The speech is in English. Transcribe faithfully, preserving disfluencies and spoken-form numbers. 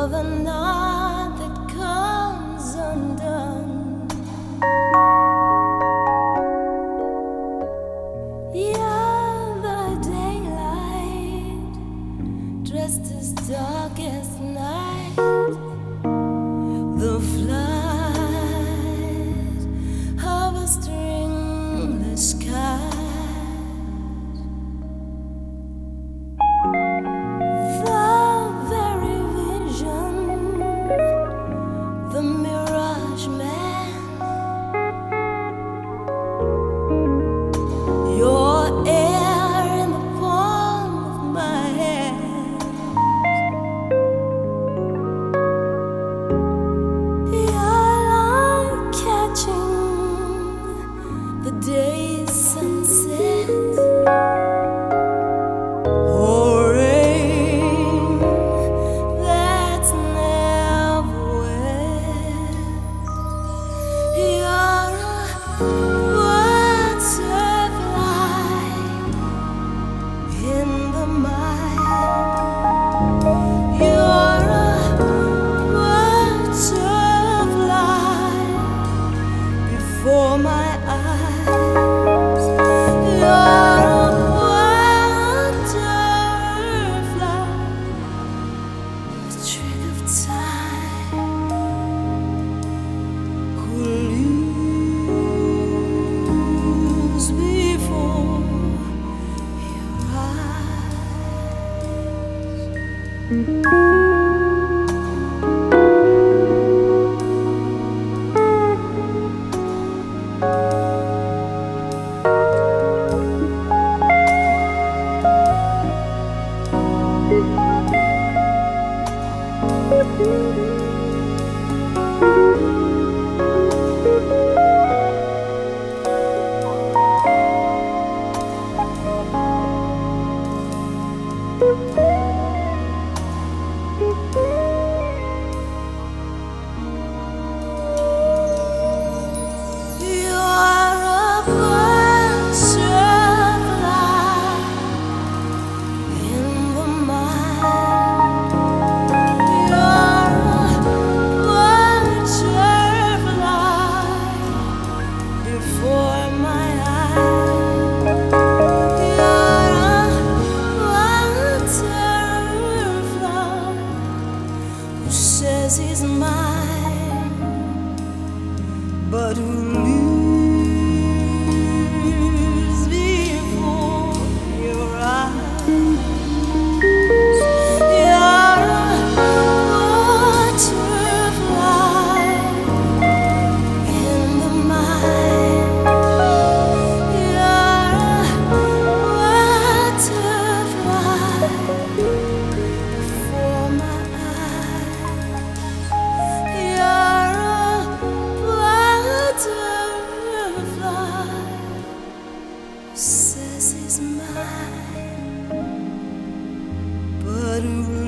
the knot that comes undone. You're the daylight, dressed as dark as night. The flight of a stringless kite. The Mirage Man, your air in the palm of my hand. You're like catching the day's sunset. For my eyes, you're a butterfly, a trick of time, could lose before your eyes. Says he's mine, but who lives before your eyes? You're a butterfly in the mind. You're a butterfly before my says he's mine, but